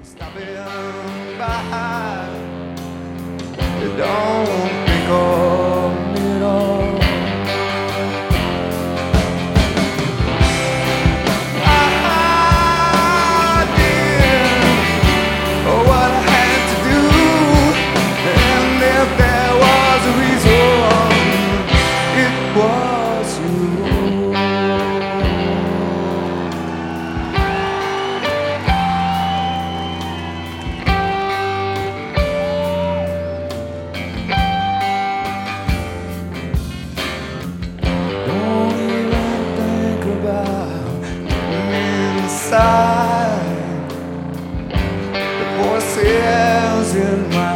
stopping by. You don't think of me at all. I did what I had to do, and if there was a reason, it was you. Inside the voices in my